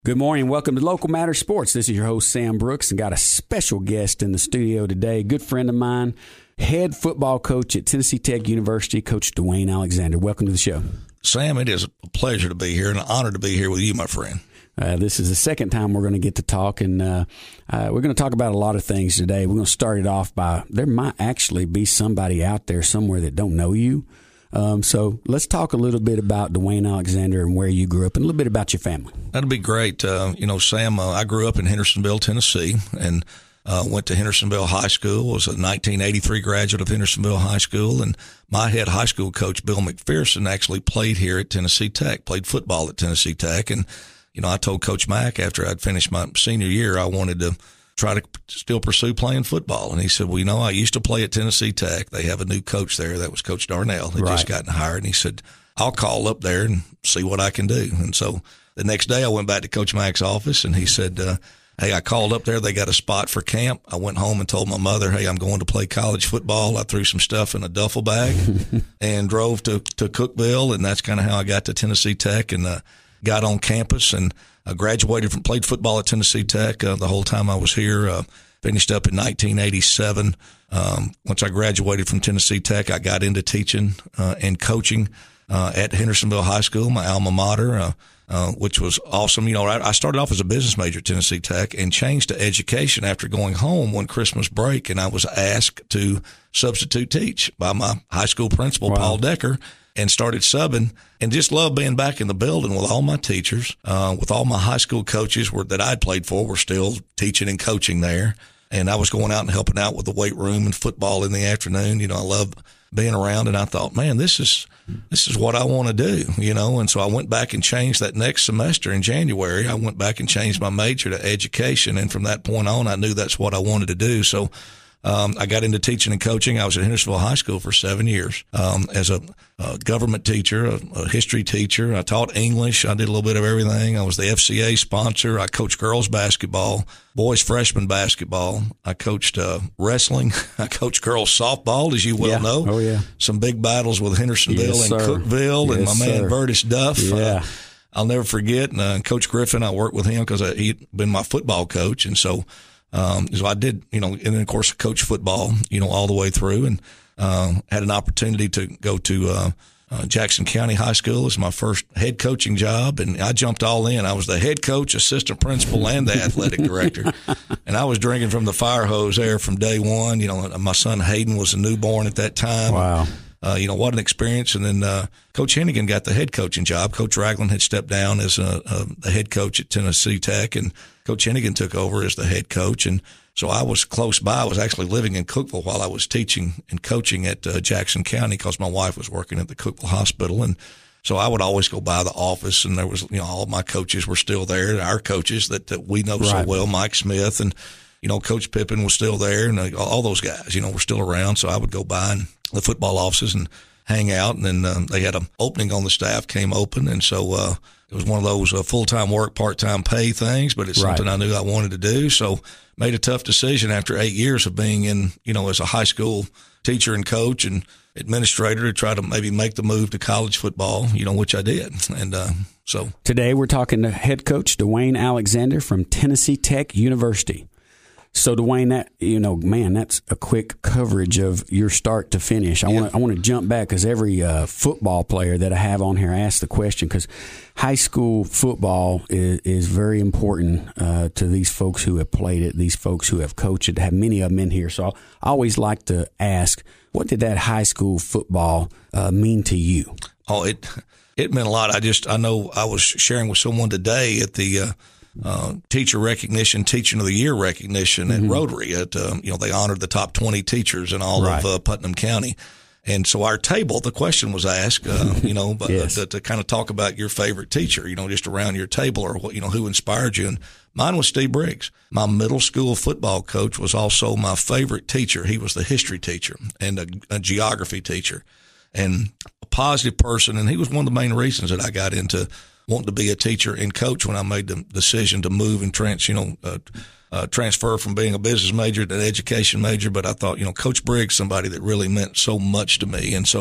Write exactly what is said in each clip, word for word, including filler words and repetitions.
Good morning. Welcome to Local Matter Sports. This is your host, Sam Brooks, and got a special guest in the studio today. Good friend of mine, head football coach at Tennessee Tech University, Coach Dwayne Alexander. Welcome to the show. Sam, it is a pleasure to be here and an honor to be here with you, my friend. Uh, this is the second time we're going to get to talk, and uh, uh, we're going to talk about a lot of things today. We're going to start it off by there might actually be somebody out there somewhere that don't know you. Um, so let's talk a little bit about Dwayne Alexander and where you grew up and a little bit about your family. That'd be great. Uh, you know, Sam, uh, I grew up in Hendersonville, Tennessee, and uh, went to Hendersonville High School. Was a nineteen eighty-three graduate of Hendersonville High School, and my head high school coach, Bill McPherson, actually played here at Tennessee Tech, played football at Tennessee Tech. And, you know, I told Coach Mack after I'd finished my senior year, I wanted to try to still pursue playing football. And he said, well, you know, I used to play at Tennessee Tech. They have a new coach there. That was Coach Darnell. He Right. just gotten hired. And he said, I'll call up there and see what I can do. And so the next day I went back to Coach Mack's office, and he said, uh, hey, I called up there. They got a spot for camp. I went home and told my mother, hey, I'm going to play college football. I threw some stuff in a duffel bag and drove to, to Cookeville. And that's kind of how I got to Tennessee Tech and uh, got on campus and I graduated from, played football at Tennessee Tech uh, the whole time I was here. Uh, finished up in nineteen eighty-seven. Um, once I graduated from Tennessee Tech, I got into teaching uh, and coaching uh, at Hendersonville High School, my alma mater, uh, uh, which was awesome. You know, I, I started off as a business major at Tennessee Tech and changed to education after going home one Christmas break, and I was asked to substitute teach by my high school principal, Wow. Paul Decker, and started subbing, and just loved being back in the building with all my teachers, uh, with all my high school coaches were, that I'd played for were still teaching and coaching there. And I was going out and helping out with the weight room and football in the afternoon. You know, I love being around, and I thought, man, this is this is what I want to do, you know. And so I went back and changed that next semester in January. I went back and changed my major to education, and from that point on, I knew that's what I wanted to do. So Um, I got into teaching and coaching. I was at Hendersonville High School for seven years um, as a, a government teacher, a, a history teacher. I taught English. I did a little bit of everything. I was the F C A sponsor. I coached girls basketball, boys freshman basketball. I coached uh, wrestling. I coached girls softball, as you well Yeah. know. Oh, yeah. Some big battles with Hendersonville Yes, and sir. Cookeville and Yes, my man sir. Burtis Duff. Yeah. Uh, I'll never forget. And uh, Coach Griffin, I worked with him because he'd been my football coach. And so Um, so I did, you know, and then of course coach football, you know, all the way through, and um, had an opportunity to go to uh, uh, Jackson County High School as my first head coaching job, and I jumped all in. I was the head coach, assistant principal, and the athletic director, and I was drinking from the fire hose there from day one. You know, my son Hayden was a newborn at that time. Wow. Uh, you know, what an experience. And then uh, Coach Hennigan got the head coaching job. Coach Ragland had stepped down as a, a, the head coach at Tennessee Tech, and Coach Hennigan took over as the head coach. And so I was close by. I was actually living in Cookeville while I was teaching and coaching at uh, Jackson County because my wife was working at the Cookeville Hospital. And so I would always go by the office, and there was, you know, all of my coaches were still there, our coaches that, that we know so Right. well, Mike Smith, and, you know, Coach Pippen was still there, and uh, all those guys, you know, were still around. So I would go by and the football offices and hang out, and then um, they had an opening on the staff, came open, and so uh, it was one of those uh, full-time work, part-time pay things, but it's Right. something I knew I wanted to do, so made a tough decision after eight years of being in, you know, as a high school teacher and coach and administrator to try to maybe make the move to college football, you know, which I did, and uh, so. Today we're talking to head coach Dwayne Alexander from Tennessee Tech University. So Dwayne, that you know, man, that's a quick coverage of your start to finish. I Yeah. want to I want to jump back because every uh, football player that I have on here asks the question because high school football is, is very important uh, to these folks who have played it, these folks who have coached it. Have many of them in here, so I always like to ask, what did that high school football uh, mean to you? Oh, it it meant a lot. I just I know I was sharing with someone today at the. Uh, Uh, teacher recognition, teacher of the year recognition Mm-hmm. at Rotary. At um, you know, they honored the top twenty teachers in all Right. of uh, Putnam County, and so our table, the question was asked, uh, you know, but, Yes. uh, to, to kind of talk about your favorite teacher, you know, just around your table, or what, you know, who inspired you. And mine was Steve Briggs. My middle school football coach was also my favorite teacher. He was the history teacher and a, a geography teacher, and a positive person. And he was one of the main reasons that I got into wanting to be a teacher and coach when I made the decision to move and trans, you know, uh, uh, transfer from being a business major to an education major. But I thought, you know, Coach Briggs, somebody that really meant so much to me. And so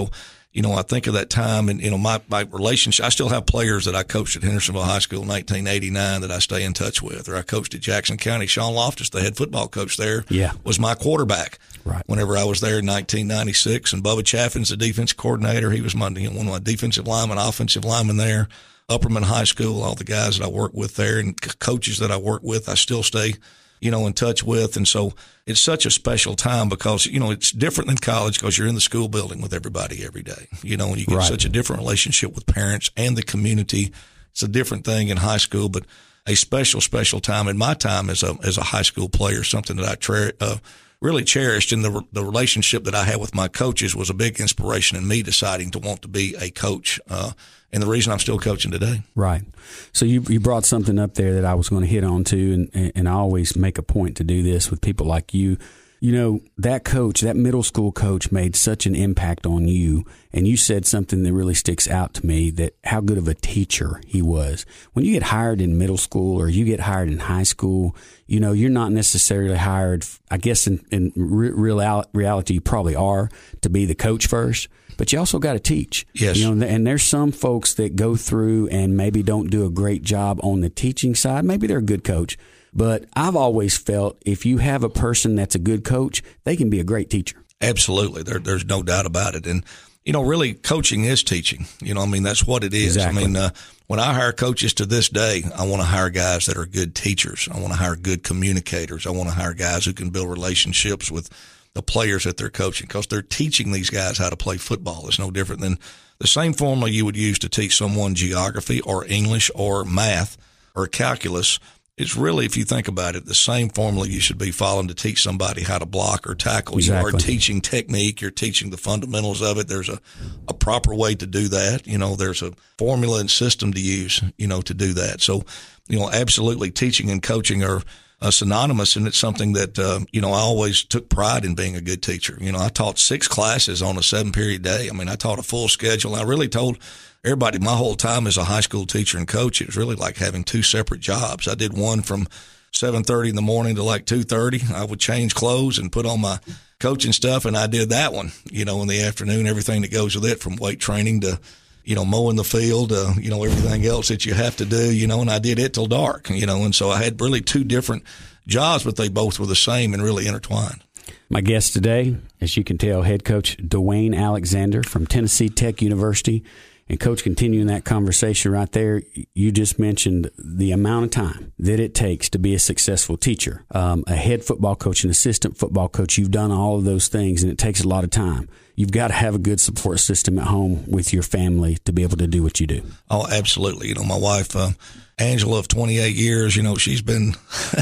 you know, I think of that time and, you know, my, my relationship, I still have players that I coached at Hendersonville High School in nineteen eighty-nine that I stay in touch with, or I coached at Jackson County. Sean Loftus, the head football coach there, yeah. was my quarterback right. whenever I was there in nineteen ninety-six. And Bubba Chaffin's the defense coordinator. He was my, you know, one of my defensive linemen, offensive linemen there. Upperman High School, all the guys that I work with there and c- coaches that I work with, I still stay, you know, in touch with. And so it's such a special time because, you know, it's different than college because you're in the school building with everybody every day, you know, and you get right. such a different relationship with parents and the community. It's a different thing in high school, but a special, special time in my time as a, as a high school player, something that I tra- uh, really cherished. And the, the relationship that I had with my coaches was a big inspiration in me deciding to want to be a coach. Uh, And the reason I'm still coaching today. Right. So you you brought something up there that I was going to hit on too, and, and I always make a point to do this with people like you. You know, that coach, that middle school coach made such an impact on you, and you said something that really sticks out to me, that how good of a teacher he was. When you get hired in middle school or you get hired in high school, you know, you're not necessarily hired, I guess in, in real, reality you probably are, to be the coach first. But you also got to teach. Yes. You know, and there's some folks that go through and maybe don't do a great job on the teaching side. Maybe they're a good coach. But I've always felt if you have a person that's a good coach, they can be a great teacher. Absolutely. There, there's no doubt about it. And, you know, really coaching is teaching. You know, I mean, that's what it is. Exactly. I mean, uh, when I hire coaches to this day, I want to hire guys that are good teachers. I want to hire good communicators. I want to hire guys who can build relationships with the players that they're coaching, because they're teaching these guys how to play football. It's no different than the same formula you would use to teach someone geography or English or math or calculus. It's really, if you think about it, the same formula you should be following to teach somebody how to block or tackle. Exactly. You are teaching technique. You're teaching the fundamentals of it. There's a, a proper way to do that. You know, there's a formula and system to use, you know, to do that. So, you know, absolutely teaching and coaching are Uh, synonymous, and it's something that, uh, you know, I always took pride in being a good teacher. You know, I taught six classes on a seven-period day. I mean, I taught a full schedule. I really told everybody my whole time as a high school teacher and coach, it was really like having two separate jobs. I did one from seven thirty in the morning to like two thirty. I would change clothes and put on my coaching stuff, and I did that one, you know, in the afternoon, everything that goes with it, from weight training to, you know, mowing the field, uh, you know, everything else that you have to do, you know, and I did it till dark, you know, and so I had really two different jobs, but they both were the same and really intertwined. My guest today, as you can tell, head coach Dwayne Alexander from Tennessee Tech University. And, Coach, continuing that conversation right there, you just mentioned the amount of time that it takes to be a successful teacher. Um, a head football coach, an assistant football coach, you've done all of those things, and it takes a lot of time. You've got to have a good support system at home with your family to be able to do what you do. Oh, absolutely. You know, my wife, uh, Angela, of twenty-eight years, you know, she's been,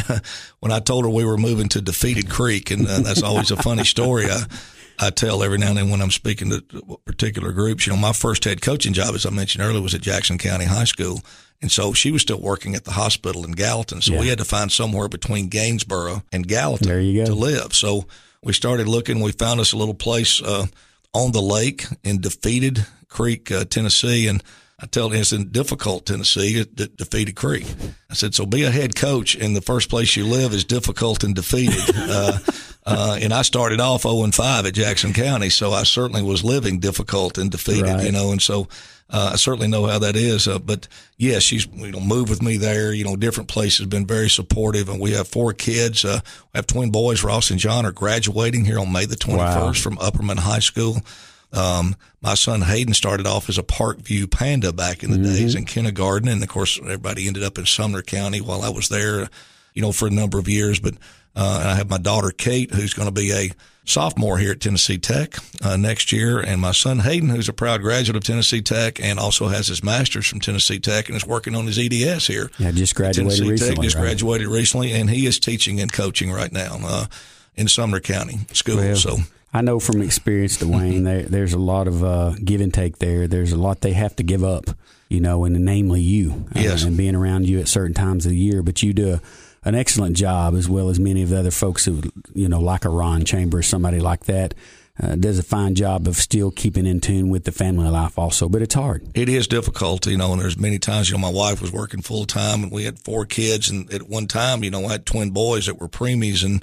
when I told her we were moving to Defeated Creek, and uh, that's always a funny story. I, I tell every now and then when I'm speaking to particular groups, you know, my first head coaching job, as I mentioned earlier, was at Jackson County High School. And so she was still working at the hospital in Gallatin. So yeah. we had to find somewhere between Gainesboro and Gallatin there you go. to live. So we started looking. We found us a little place uh, on the lake in Defeated Creek, uh, Tennessee. And I tell them it's in difficult Tennessee, De- Defeated Creek. I said, so be a head coach, and the first place you live is difficult and defeated. uh, uh, and I started off oh and five at Jackson County, so I certainly was living difficult and defeated, right. you know, and so uh, I certainly know how that is. Uh, but, yeah, she's, you know, moved with me there, you know, different places, been very supportive, and we have four kids. Uh, we have twin boys. Ross and John are graduating here on May the twenty-first wow. from Upperman High School. Um, my son Hayden started off as a Parkview Panda back in the mm-hmm. days in kindergarten. And of course, everybody ended up in Sumner County while I was there, you know, for a number of years. But, uh, and I have my daughter Kate, who's going to be a sophomore here at Tennessee Tech, uh, next year. And my son Hayden, who's a proud graduate of Tennessee Tech and also has his master's from Tennessee Tech and is working on his E D S here. Yeah, just graduated Tennessee recently. Tech, just right? graduated recently. And he is teaching and coaching right now, uh, in Sumner County School. Well, so. I know from experience, Dwayne, there, there's a lot of uh, give and take there. There's a lot they have to give up, you know, and namely you, uh, yes. and being around you at certain times of the year. But you do a, an excellent job, as well as many of the other folks who, you know, like a Ron Chambers, somebody like that, uh, does a fine job of still keeping in tune with the family life also. But it's hard. It is difficult, you know, and there's many times, you know, my wife was working full time and we had four kids. And at one time, you know, I had twin boys that were preemies, and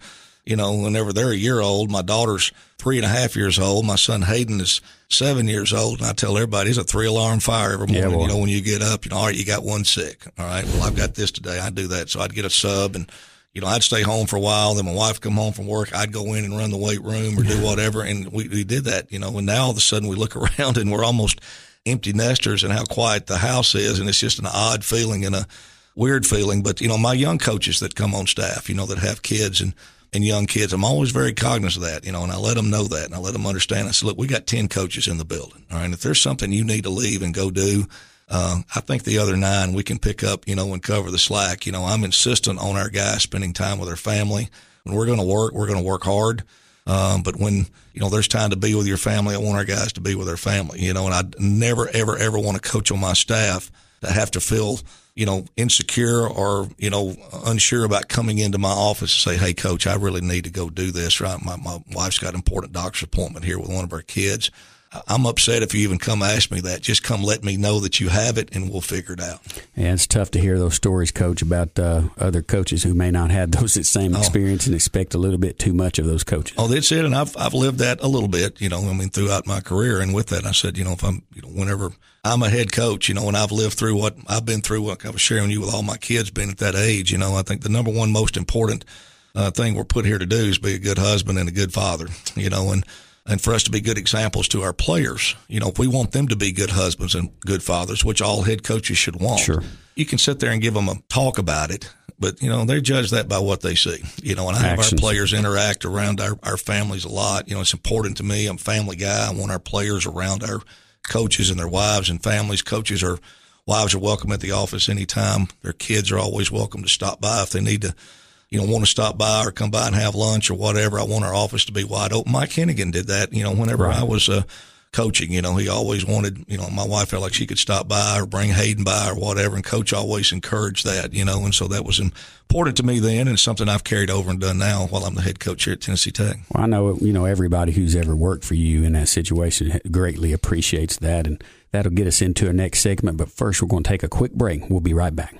You know, whenever they're a year old, my daughter's three and a half years old. My son Hayden is seven years old. And I tell everybody it's a three alarm fire every morning. Yeah, you know, when you get up, you know, all right, you got one sick. All right, well, I've got this today. I do that. So I'd get a sub and, you know, I'd stay home for a while. Then my wife come home from work. I'd go in and run the weight room or do whatever. And we, we did that, you know, and now all of a sudden we look around and we're almost empty nesters and how quiet the house is. And it's just an odd feeling and a weird feeling. But, you know, my young coaches that come on staff, you know, that have kids and, and young kids, I'm always very cognizant of that, you know, and I let them know that and I let them understand. I said, look, we got ten coaches in the building. All right. If there's something you need to leave and go do, uh, I think the other nine we can pick up, you know, and cover the slack. You know, I'm insistent on our guys spending time with their family. When we're going to work, we're going to work hard. Um, but when, you know, there's time to be with your family, I want our guys to be with their family, you know, and I never, ever, ever want a coach on my staff to have to feel, you know, insecure or, you know, unsure about coming into my office and say, hey, coach, I really need to go do this, right? My, my wife's got an important doctor's appointment here with one of our kids. I'm upset if you even come ask me that. Just come let me know that you have it, and we'll figure it out. Yeah, it's tough to hear those stories, Coach, about uh, other coaches who may not have those same experience oh. and expect a little bit too much of those coaches. Oh, that's it, and I've I've lived that a little bit, you know, I mean, throughout my career. And with that, I said, you know, if I'm, you know, whenever I'm a head coach, you know, and I've lived through what I've been through, what I was sharing with you with all my kids being at that age, you know, I think the number one most important uh, thing we're put here to do is be a good husband and a good father, you know, and And for us to be good examples to our players, you know, if we want them to be good husbands and good fathers, which all head coaches should want, sure. you can sit there and give them a talk about it, but, you know, they judge that by what they see, you know, and I have Actions. Our players interact around our, our families a lot. You know, it's important to me. I'm a family guy. I want our players around our coaches and their wives and families. Coaches are, wives are welcome at the office anytime. Their kids are always welcome to stop by if they need to, you know, want to stop by or come by and have lunch or whatever. I want our office to be wide open. Mike Hennigan did that, you know, whenever right. I was uh, coaching, you know, he always wanted, you know, my wife felt like she could stop by or bring Hayden by or whatever, and Coach always encouraged that, you know, and so that was important to me then, and it's something I've carried over and done now while I'm the head coach here at Tennessee Tech. Well, I know, you know, everybody who's ever worked for you in that situation greatly appreciates that, and that'll get us into our next segment, but first we're going to take a quick break. We'll be right back.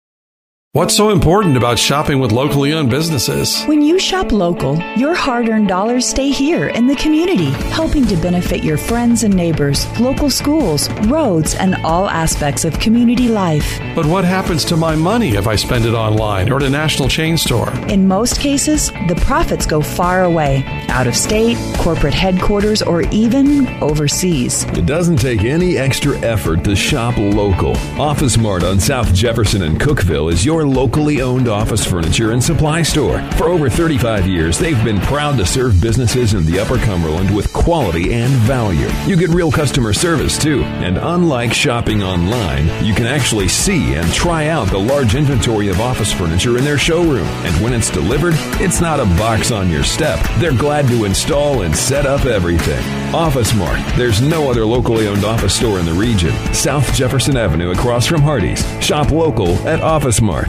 What's so important about shopping with locally owned businesses? When you shop local, your hard-earned dollars stay here in the community, helping to benefit your friends and neighbors, local schools, roads, and all aspects of community life. But what happens to my money if I spend it online or at a national chain store? In most cases, the profits go far away, out of state, corporate headquarters, or even overseas. It doesn't take any extra effort to shop local. Office Mart on South Jefferson and Cookeville is your locally owned office furniture and supply store. For over thirty-five years, they've been proud to serve businesses in the Upper Cumberland with quality and value. You get real customer service, too. And unlike shopping online, you can actually see and try out the large inventory of office furniture in their showroom. And when it's delivered, it's not a box on your step. They're glad to install and set up everything. Office Mart. There's no other locally owned office store in the region. South Jefferson Avenue across from Hardee's. Shop local at Office Mart.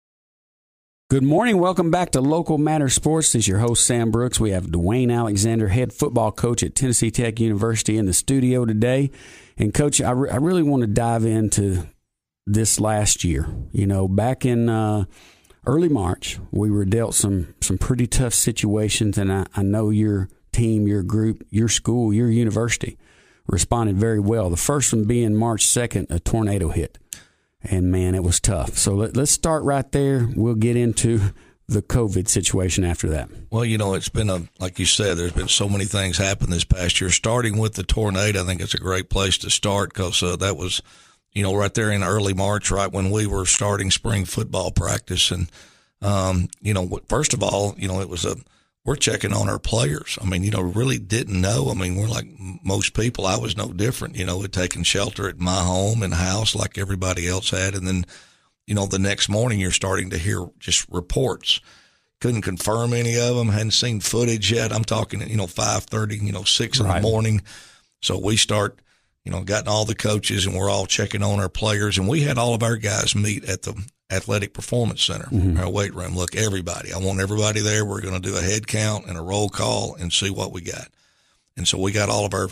Good morning. Welcome back to Local Matter Sports. This is your host, Sam Brooks. We have Dwayne Alexander, head football coach at Tennessee Tech University, in the studio today. And, Coach, I, re- I really want to dive into this last year. You know, back in uh, early March, we were dealt some, some pretty tough situations, and I, I know your team, your group, your school, your university responded very well. The first one being March second, a tornado hit. And, man, it was tough. So let, let's start right there. We'll get into the COVID situation after that. Well, you know, it's been, a like you said, there's been so many things happen this past year. Starting with the tornado, I think it's a great place to start because uh, that was, you know, right there in early March, right when we were starting spring football practice. And, um, you know, first of all, you know, it was a we're checking on our players. I mean, you know, really didn't know. I mean, we're like most people. I was no different, you know, had taken shelter at my home and house like everybody else had. And then, you know, the next morning you're starting to hear just reports. Couldn't confirm any of them. Hadn't seen footage yet. I'm talking, you know, five thirty, you know, six in right. the morning. So we start, you know, gotten all the coaches and we're all checking on our players. And we had all of our guys meet at the Athletic Performance Center, mm-hmm. our weight room. Look, everybody, I want everybody there. We're going to do a head count and a roll call and see what we got. And so we got all of our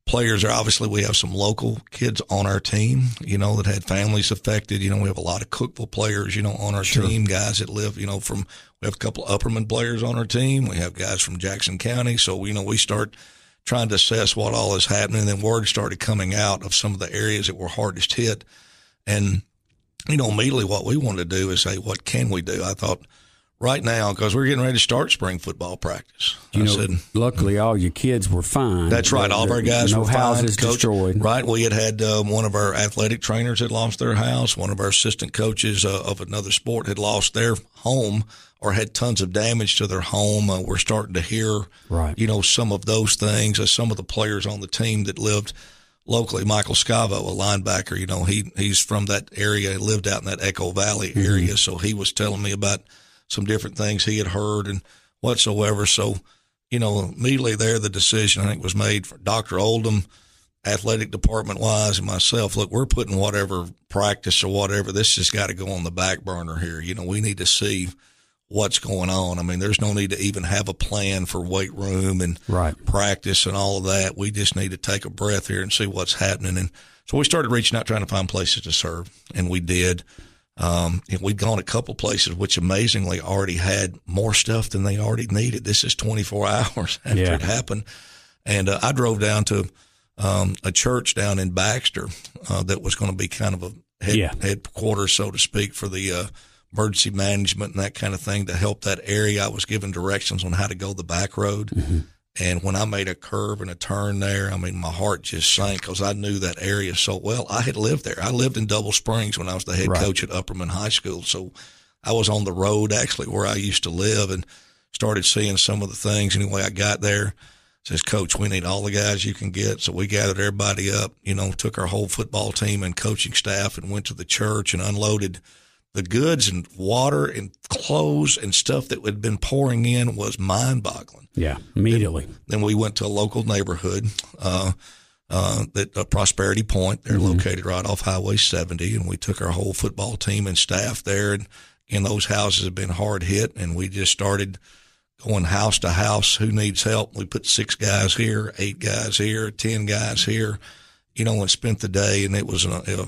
players are obviously, we have some local kids on our team, you know, that had families affected. You know, we have a lot of Cookeville players, you know, on our Sure. team, guys that live, you know, from, we have a couple of Upperman players on our team. We have guys from Jackson County. So, you know, we start trying to assess what all is happening. And then word started coming out of some of the areas that were hardest hit. And, you know, immediately what we wanted to do is say, what can we do? I thought, right now, because we're getting ready to start spring football practice. You I know, said, luckily all your kids were fine. that's right. All of our guys no were fine. houses Coach, destroyed. Right. We had had um, one of our athletic trainers had lost their house. One of our assistant coaches uh, of another sport had lost their home or had tons of damage to their home. Uh, we're starting to hear, Right. you know, some of those things. Uh, some of the players on the team that lived locally, Michael Scavo, a linebacker, you know, he he's from that area. He lived out in that Echo Valley area. Mm-hmm. So he was telling me about some different things he had heard and whatsoever. So, you know, immediately there, the decision I think was made for Doctor Oldham, athletic department wise, and myself. Look, we're putting whatever practice or whatever, this has got to go on the back burner here. You know, we need to see what's going on. I mean, there's no need to even have a plan for weight room and right. practice and all of that. We just need to take a breath here and see what's happening. And so we started reaching out, trying to find places to serve, and we did. Um, and we'd gone a couple places, which amazingly already had more stuff than they already needed. This is twenty-four hours after yeah. it happened. And uh, I drove down to um, a church down in Baxter uh, that was going to be kind of a head, yeah. headquarters, so to speak, for the uh, emergency management and that kind of thing to help that area. I was given directions on how to go the back road. Mm-hmm. And when I made a curve and a turn there, I mean, my heart just sank because I knew that area so well. I had lived there. I lived in Double Springs when I was the head right. coach at Upperman High School. So I was on the road actually where I used to live and started seeing some of the things. Anyway, I got there, says, Coach, we need all the guys you can get. So we gathered everybody up, you know, took our whole football team and coaching staff and went to the church and unloaded the goods and water and clothes and stuff that had been pouring in was mind-boggling. Yeah, immediately. Then, then we went to a local neighborhood, uh, uh, that uh, Prosperity Point. They're mm-hmm. located right off Highway seventy, and we took our whole football team and staff there. And again, those houses have been hard hit, and we just started going house to house. Who needs help? We put six guys here, eight guys here, ten guys here, you know, and spent the day. And it was a, a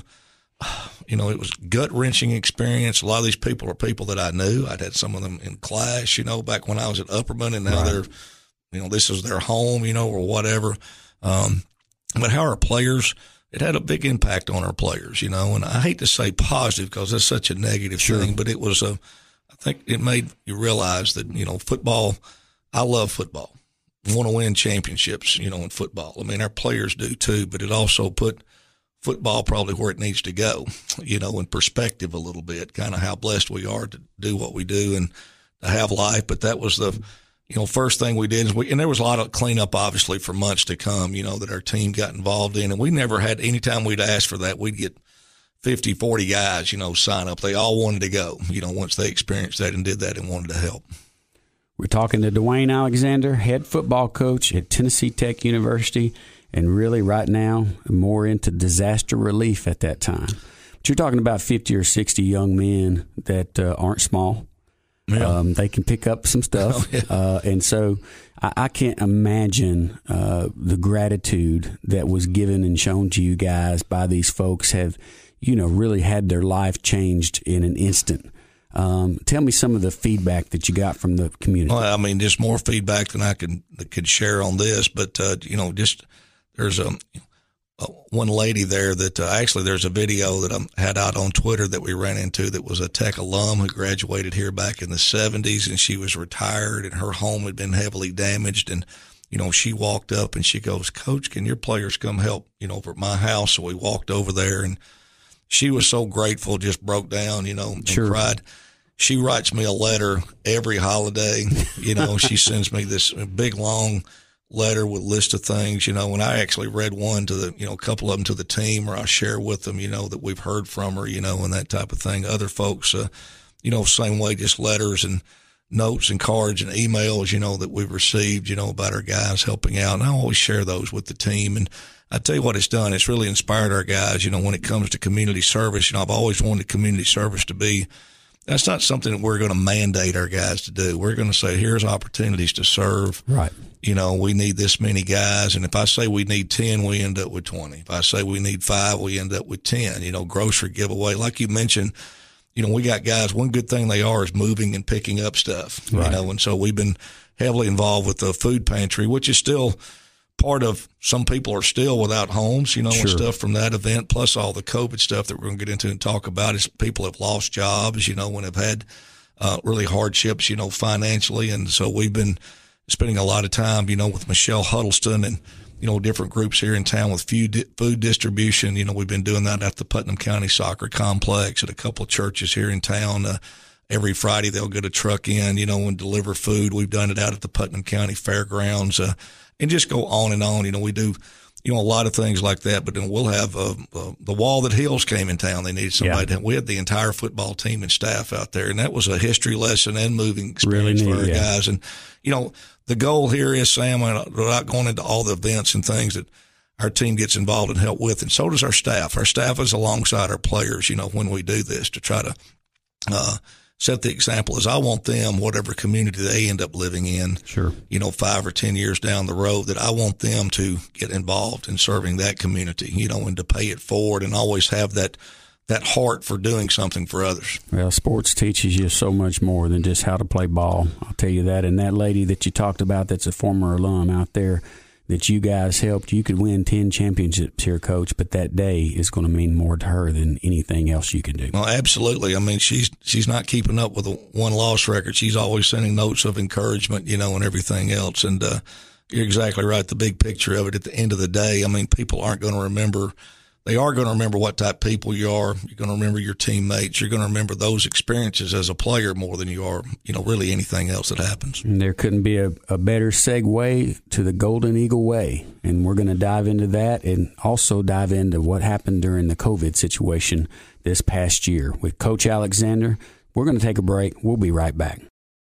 you know, it was gut-wrenching experience. A lot of these people are people that I knew. I'd had some of them in class, you know, back when I was at Upperman, and now right. they're, you know, this is their home, you know, or whatever. Um, but how our players, it had a big impact on our players, you know, and I hate to say positive because that's such a negative sure. thing, but it was a, I think it made you realize that, you know, football, I love football. I want to win championships, you know, in football. I mean, our players do too, but it also put football probably where it needs to go, you know, in perspective a little bit, kind of how blessed we are to do what we do and to have life. But that was the, you know, first thing we did is we, and there was a lot of cleanup obviously for months to come, you know, that our team got involved in. And we never had, anytime we'd ask for that, we'd get fifty, forty guys, you know, sign up. They all wanted to go, you know, once they experienced that and did that and wanted to help. We're talking to Dwayne Alexander, head football coach at Tennessee Tech University, and really right now more into disaster relief at that time. But you're talking about fifty or sixty young men that uh, aren't small. Yeah. Um, they can pick up some stuff. Oh, yeah. uh, and so I, I can't imagine uh, the gratitude that was given and shown to you guys by these folks have, you know, really had their life changed in an instant. Um, tell me some of the feedback that you got from the community. Well, I mean, just more feedback than I could could share on this, but uh, you know, just there's a, a one lady there that uh, actually there's a video that I had out on Twitter that we ran into that was a Tech alum who graduated here back in the seventies, and she was retired and her home had been heavily damaged, and you know, she walked up and she goes, "Coach, can your players come help, you know, over at my house?" So we walked over there, and she was so grateful, just broke down, you know, and sure. cried. She writes me a letter every holiday. You know, she sends me this big, long letter with a list of things, you know, and I actually read one to the, you know, a couple of them to the team, or I share with them, you know, that we've heard from her, you know, and that type of thing. Other folks, uh, you know, same way, just letters and notes and cards and emails, you know, that we've received, you know, about our guys helping out. And I always share those with the team. And I tell you what it's done. It's really inspired our guys, you know, when it comes to community service. You know, I've always wanted community service to be, that's not something that we're going to mandate our guys to do. We're going to say, here's opportunities to serve. Right. You know, we need this many guys. And if I say we need ten, we end up with twenty. If I say we need five, we end up with ten. You know, grocery giveaway. Like you mentioned, you know, we got guys, one good thing they are is moving and picking up stuff, right. You know, and so we've been heavily involved with the food pantry, which is still part of, some people are still without homes, you know, sure. and stuff from that event, plus all the COVID stuff that we're going to get into and talk about is people have lost jobs, you know, when have had uh, really hardships, you know, financially. And so we've been spending a lot of time, you know, with Michelle Huddleston and, you know, different groups here in town with food, food distribution. You know, we've been doing that at the Putnam County Soccer Complex, at a couple of churches here in town. Uh, every Friday they'll get a truck in, you know, and deliver food. We've done it out at the Putnam County Fairgrounds, uh, and just go on and on. You know, we do, you know, a lot of things like that, but then we'll have uh, uh, the Wall That Heals came in town. They needed somebody. Yeah. To, we had the entire football team and staff out there, and that was a history lesson and moving experience really neat, for our yeah. guys. And, you know, the goal here is, Sam, without going into all the events and things that our team gets involved and help with, and so does our staff. Our staff is alongside our players, you know, when we do this, to try to uh, set the example. As I want them, whatever community they end up living in, sure, you know, five or ten years down the road, that I want them to get involved in serving that community, you know, and to pay it forward and always have that that heart for doing something for others. Well, sports teaches you so much more than just how to play ball. I'll tell you that. And that lady that you talked about that's a former alum out there that you guys helped, you could win ten championships here, Coach, but that day is going to mean more to her than anything else you can do. Well, absolutely. I mean, she's she's not keeping up with a one-loss record. She's always sending notes of encouragement, you know, and everything else. And uh, you're exactly right. The big picture of it at the end of the day, I mean, people aren't going to remember – they are going to remember what type of people you are. You're going to remember your teammates. You're going to remember those experiences as a player more than you are, you know, really anything else that happens. And there couldn't be a, a better segue to the Golden Eagle Way. And we're going to dive into that and also dive into what happened during the COVID situation this past year with Coach Alexander. We're going to take a break. We'll be right back.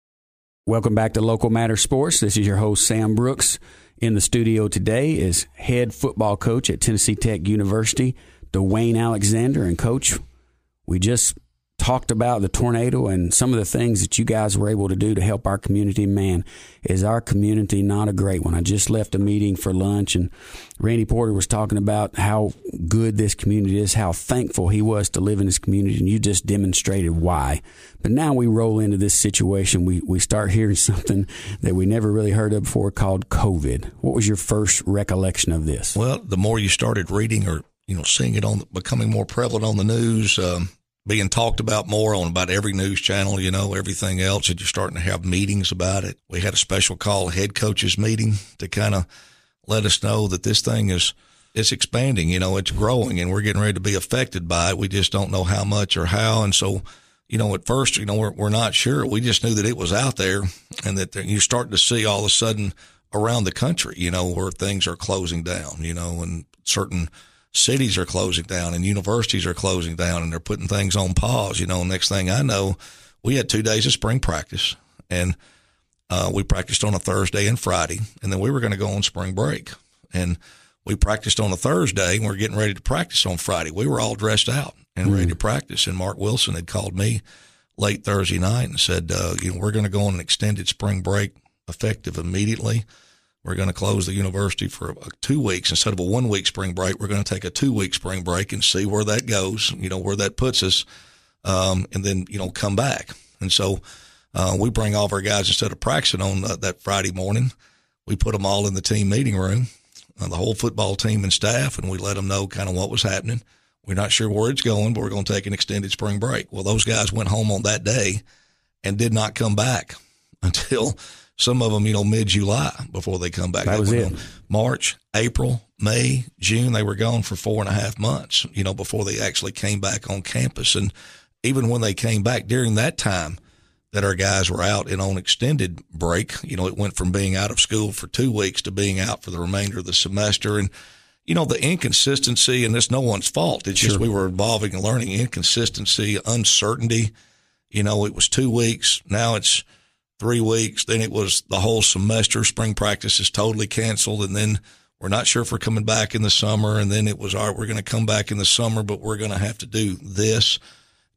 Welcome back to Local Matter Sports. This is your host, Sam Brooks. In the studio today is head football coach at Tennessee Tech University, Dwayne Alexander. And, Coach, we just talked about the tornado and some of the things that you guys were able to do to help our community. Man, is our community not a great one? I just left a meeting for lunch, and Randy Porter was talking about how good this community is, how thankful he was to live in this community, and you just demonstrated why. But now we roll into this situation. We, we start hearing something that we never really heard of before called COVID. What was your first recollection of this? Well, the more you started reading or, you know, seeing it on, becoming more prevalent on the news, um, being talked about more on about every news channel, you know, everything else, and you're starting to have meetings about it. We had a special call head coaches meeting to kind of let us know that this thing is, it's expanding, you know, it's growing, and we're getting ready to be affected by it. We just don't know how much or how. And so, you know, at first, you know, we're, we're not sure. We just knew that it was out there, and that you're starting to see all of a sudden around the country, you know, where things are closing down, you know, and certain cities are closing down and universities are closing down, and they're putting things on pause. You know, next thing I know, we had two days of spring practice, and uh, we practiced on a Thursday and Friday, and then we were going to go on spring break. And we practiced on a Thursday, and we we're getting ready to practice on Friday. We were all dressed out and mm-hmm. ready to practice. And Mark Wilson had called me late Thursday night and said, uh, you know, we're going to go on an extended spring break effective immediately. We're going to close the university for two weeks instead of a one-week spring break. We're going to take a two-week spring break and see where that goes, you know, where that puts us, um, and then, you know, come back. And so uh, we bring all of our guys, instead of practicing on uh, that Friday morning, we put them all in the team meeting room, uh, the whole football team and staff, and we let them know kind of what was happening. We're not sure where it's going, but we're going to take an extended spring break. Well, those guys went home on that day and did not come back until – some of them, you know, mid-July before they come back. That was it. March, April, May, June, they were gone for four and a half months, you know, before they actually came back on campus. And even when they came back during that time that our guys were out and on extended break, you know, it went from being out of school for two weeks to being out for the remainder of the semester. And, you know, the inconsistency, and it's no one's fault. It's sure. just we were evolving and learning. Inconsistency, uncertainty. You know, it was two weeks. Now it's three weeks. Then it was the whole semester. Spring practice is totally canceled. And then we're not sure if we're coming back in the summer. And then it was, all right, we're going to come back in the summer, but we're going to have to do this.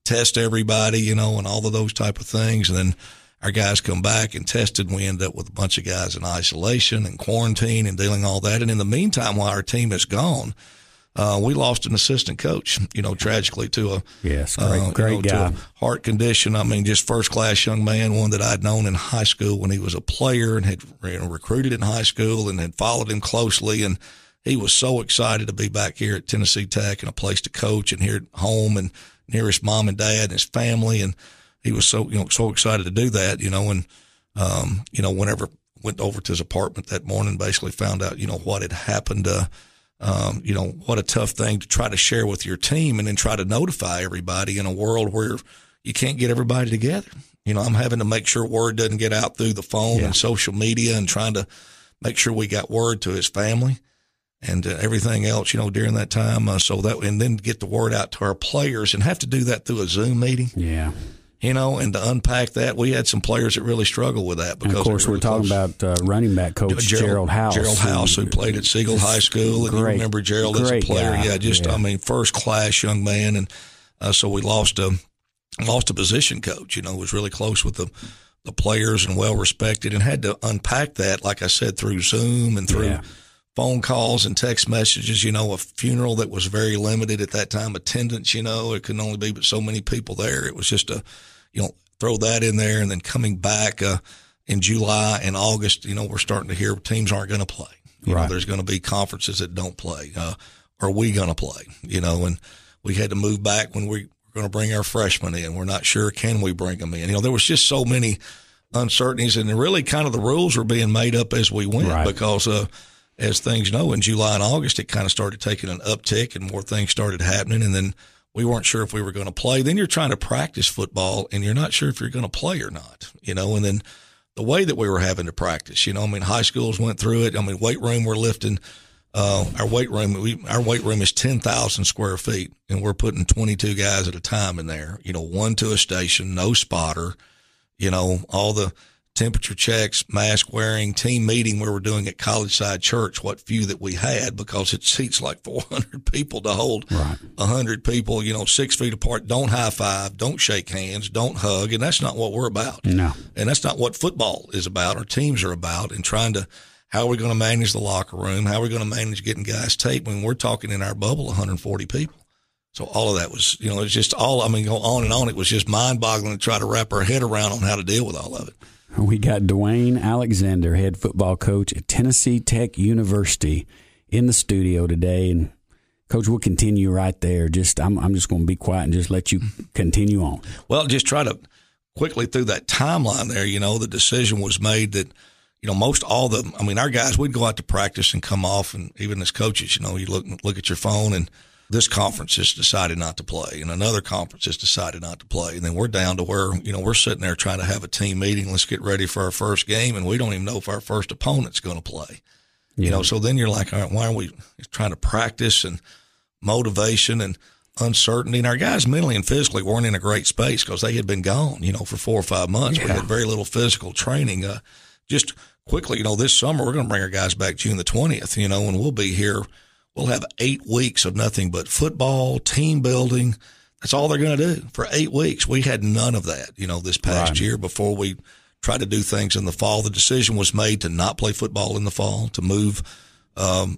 test everybody, you know, and all of those type of things. And then our guys come back and tested, and we end up with a bunch of guys in isolation and quarantine and dealing all that. And in the meantime, while our team is gone, uh, we lost an assistant coach, you know, tragically to a, yes, great, uh, great you know, guy. to a heart condition. I mean, just first class young man, one that I'd known in high school when he was a player and had, you know, recruited in high school and had followed him closely. And he was so excited to be back here at Tennessee Tech and a place to coach and here at home and near his mom and dad and his family. And he was so, you know, so excited to do that, you know, and, um, you know, whenever went over to his apartment that morning, basically found out, you know, what had happened, uh, um, you know, what a tough thing to try to share with your team and then try to notify everybody in a world where you can't get everybody together. You know, I'm having to make sure word doesn't get out through the phone yeah. and social media and trying to make sure we got word to his family and uh, everything else, you know, during that time. Uh, so that, and then get the word out to our players and have to do that through a Zoom meeting. Yeah. You know, and to unpack that, we had some players that really struggled with that. Because and of course, really we're talking close. about uh, running back coach Gerald, Gerald House. Gerald House, who, who played at Siegel High School. And great, you remember Gerald as a player. Guy. Yeah, just, yeah. I mean, first class young man. And uh, so we lost a, lost a position coach, you know, was really close with the, the players and well respected and had to unpack that, like I said, through Zoom and through yeah. phone calls and text messages, you know, a funeral that was very limited at that time, attendance, you know, it couldn't only be but so many people there. It was just a, you know, throw that in there, and then coming back uh, in July and August, you know, we're starting to hear teams aren't going to play. You right. know, there's going to be conferences that don't play. Uh, are we going to play? You know, and we had to move back when we were going to bring our freshmen in. We're not sure, can we bring them in? You know, there was just so many uncertainties, and really kind of the rules were being made up as we went right. because, uh, as things know, in July and August, it kind of started taking an uptick and more things started happening, and then we weren't sure if we were going to play. Then you're trying to practice football and you're not sure if you're going to play or not, you know, and then the way that we were having to practice, you know, I mean, high schools went through it. I mean, weight room, we're lifting, uh, our weight room, we, our weight room is ten thousand square feet and we're putting twenty-two guys at a time in there, you know, one to a station, no spotter, you know, all the temperature checks, mask wearing, team meeting we were doing at College Side Church, what few that we had, because it seats like four hundred people to hold right. one hundred people, you know, six feet apart. Don't high five, don't shake hands, don't hug. And that's not what we're about. No. And that's not what football is about. Our teams are about, and trying to, how are we going to manage the locker room? How are we going to manage getting guys taped when we're talking in our bubble, one hundred forty people? So all of that was, you know, it's just all, I mean, go on and on. It was just mind boggling to try to wrap our head around on how to deal with all of it. We got Dwayne Alexander, head football coach at Tennessee Tech University, in the studio today. And Coach, we'll continue right there. Just I'm I'm just going to be quiet and just let you continue on. Well, just try to quickly through that timeline there. You know, the decision was made that, you know, most all the, I mean, our guys, we'd go out to practice and come off, and even as coaches, you know, you look look at your phone and this conference has decided not to play, and another conference has decided not to play. And then we're down to where, you know, we're sitting there trying to have a team meeting. Let's get ready for our first game. And we don't even know if our first opponent's going to play, yeah. you know? So then you're like, all right, why are we trying to practice and motivation and uncertainty? And our guys mentally and physically weren't in a great space because they had been gone, you know, for four or five months. Yeah. We had very little physical training. Uh, just quickly, you know, this summer we're going to bring our guys back June the twentieth, you know, and we'll be here. We'll have eight weeks of nothing but football, team building. That's all they're going to do for eight weeks. We had none of that, you know, this past right. year before we tried to do things in the fall. The decision was made to not play football in the fall, to move, um,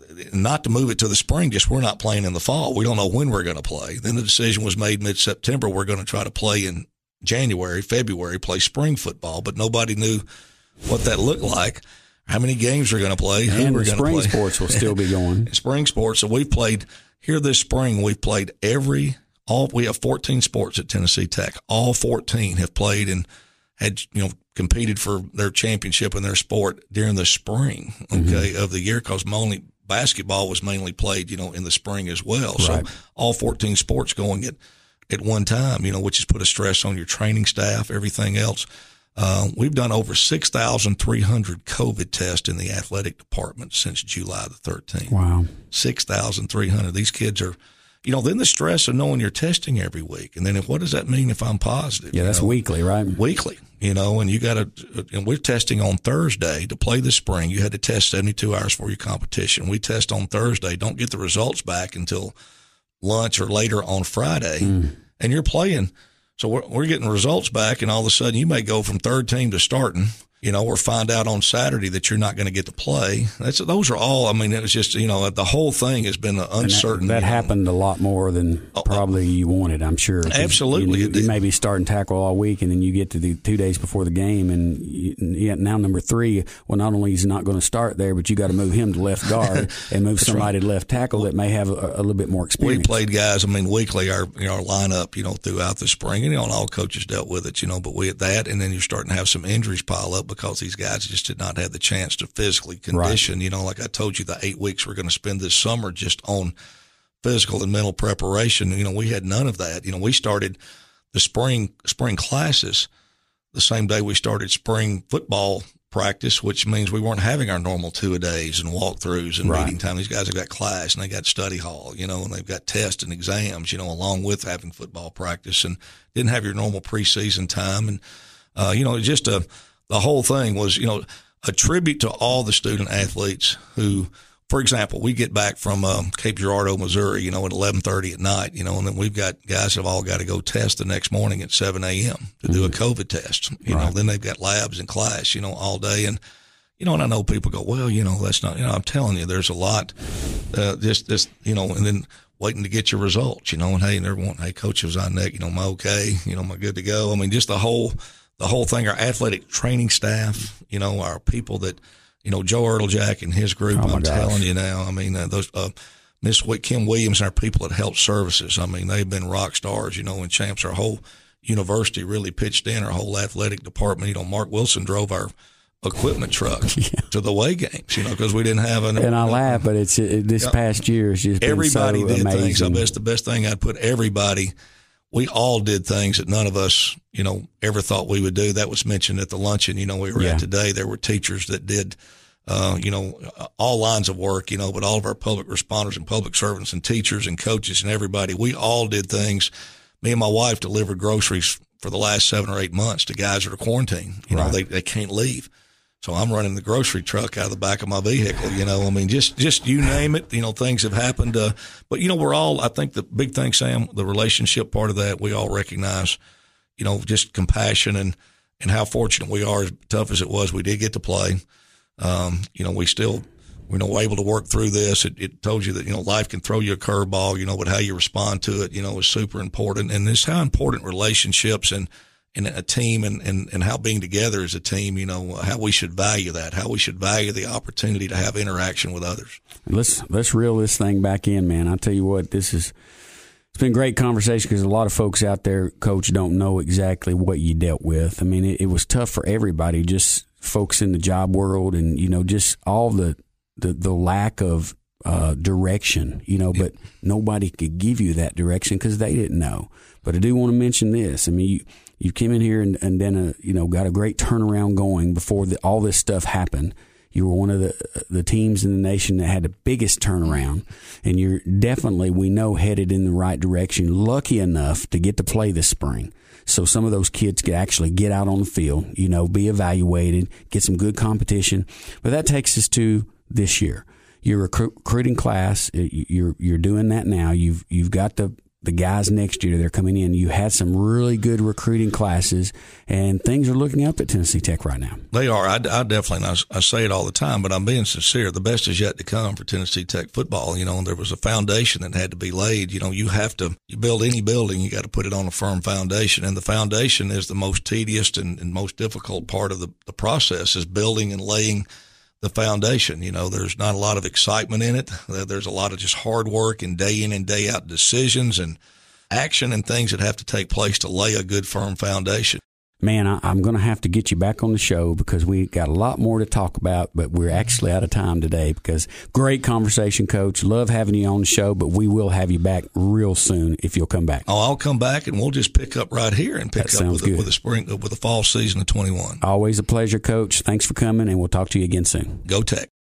not to move it to the spring, just we're not playing in the fall. We don't know when we're going to play. Then the decision was made mid-September. We're going to try to play in January, February, play spring football, but nobody knew what that looked like. How many games we're going to play? And we're the going to spring play. sports will still be going. Spring sports. So we've played here this spring. We've played every all. We have fourteen sports at Tennessee Tech. All fourteen have played and had you know competed for their championship in their sport during the spring. Okay, mm-hmm. of the year, because only basketball was mainly played you know in the spring as well. Right. So all fourteen sports going at at one time. You know, which has put a stress on your training staff, everything else. Uh, we've done over six thousand three hundred COVID tests in the athletic department since July the thirteenth. Wow. six thousand three hundred. These kids are, you know, then the stress of knowing you're testing every week. And then if, what does that mean if I'm positive? Yeah, that's you know? weekly, right? Weekly, you know, and you got to, and we're testing on Thursday to play this spring. You had to test seventy-two hours for your competition. We test on Thursday, don't get the results back until lunch or later on Friday. Mm. and you're playing. So we're, we're getting results back, and all of a sudden you may go from third team to starting, you know, or find out on Saturday that you're not going to get to play. That's those are all. I mean, it was just, you know, the whole thing has been uncertain. That, that you know. happened a lot more than probably you wanted, I'm sure. Absolutely, you, you may be starting tackle all week, and then you get to the two days before the game, and you, yeah, now number three. Well, not only is he not going to start there, but you got to move him to left guard and move somebody right. to left tackle that may have a, a little bit more experience. We played guys. I mean, weekly our you know our lineup, you know, throughout the spring, and you know, and all coaches dealt with it, you know. But we had that, and then you're starting to have some injuries pile up because these guys just did not have the chance to physically condition. Right. You know, like I told you, the eight weeks we're going to spend this summer just on physical and mental preparation. You know, we had none of that. You know, we started the spring spring classes the same day we started spring football practice, which means we weren't having our normal two-a-days and walkthroughs and right. meeting time. These guys have got class and they got study hall, you know, and they've got tests and exams, you know, along with having football practice, and didn't have your normal preseason time. And, uh, you know, just a, the whole thing was, you know, a tribute to all the student athletes who, for example, we get back from um, Cape Girardeau, Missouri, you know, at eleven thirty at night, you know, and then we've got guys that have all got to go test the next morning at seven a.m. to mm-hmm. do a COVID test. You right. know, then they've got labs in class, you know, all day. And, you know, and I know people go, well, you know, that's not, you know, I'm telling you, there's a lot, uh, just, just, you know, and then waiting to get your results, you know, and hey, and everyone, hey, coach, was on neck, you know, am I okay? You know, am I good to go? I mean, just the whole, the whole thing, our athletic training staff, you know, our people that, you know, Joe Ertlejack and his group, oh I'm gosh. telling you now, I mean, uh, those, uh, Miss Kim Williams and our people at Health Services, I mean, they've been rock stars, you know, and champs. Our whole university really pitched in, our whole athletic department. You know, Mark Wilson drove our equipment truck yeah. to the away games, you know, because we didn't have an. And I laugh, but it's it, this yeah. past year has just everybody been so did amazing. things. I guess the best thing I'd put everybody. We all did things that none of us, you know, ever thought we would do. That was mentioned at the luncheon, you know, we were yeah. at today. There were teachers that did, uh, you know, all lines of work, you know, but all of our public responders and public servants and teachers and coaches and everybody, we all did things. Me and my wife delivered groceries for the last seven or eight months to guys that are quarantined. You right. know, they, they can't leave. So I'm running the grocery truck out of the back of my vehicle, you know, I mean, just, just you name it, you know, things have happened. Uh, but, you know, we're all, I think the big thing, Sam, the relationship part of that, we all recognize, you know, just compassion and, and how fortunate we are, as tough as it was, we did get to play. Um, you know, we still, we know, we're able to work through this. It, it told you that, you know, life can throw you a curveball, you know, but how you respond to it, you know, is super important. And this, how important relationships and, and a team and, and, and how being together as a team, you know, how we should value that, how we should value the opportunity to have interaction with others. Let's, let's reel this thing back in, man. I'll tell you what, this is, it's been a great conversation because a lot of folks out there, Coach, don't know exactly what you dealt with. I mean, it, it was tough for everybody, just folks in the job world and, you know, just all the, the, the lack of uh, direction, you know, but nobody could give you that direction because they didn't know. But I do want to mention this. I mean, you, you came in here and, and then, a, you know, got a great turnaround going before the, all this stuff happened. You were one of the the teams in the nation that had the biggest turnaround, and you're definitely, we know, headed in the right direction. Lucky enough to get to play this spring. So some of those kids could actually get out on the field, you know, be evaluated, get some good competition. But that takes us to this year. Your recruiting class, you're you're doing that now. You've you've got the the guys next year, they're coming in. You had some really good recruiting classes, and things are looking up at Tennessee Tech right now. They are. I, I definitely, I, I say it all the time, but I'm being sincere. The best is yet to come for Tennessee Tech football. You know, there was a foundation that had to be laid. You know, you have to, you build any building, you got to put it on a firm foundation, and the foundation is the most tedious and, and most difficult part of the, the process is building and laying the foundation. You know, there's not a lot of excitement in it. There's a lot of just hard work and day in and day out decisions and action and things that have to take place to lay a good, firm foundation. Man, I, I'm going to have to get you back on the show because we got a lot more to talk about, but we're actually out of time today because great conversation, Coach. Love having you on the show, but we will have you back real soon if you'll come back. Oh, I'll come back and we'll just pick up right here and pick that up with the, with the spring, with the fall season of twenty-one. Always a pleasure, Coach. Thanks for coming, and we'll talk to you again soon. Go Tech.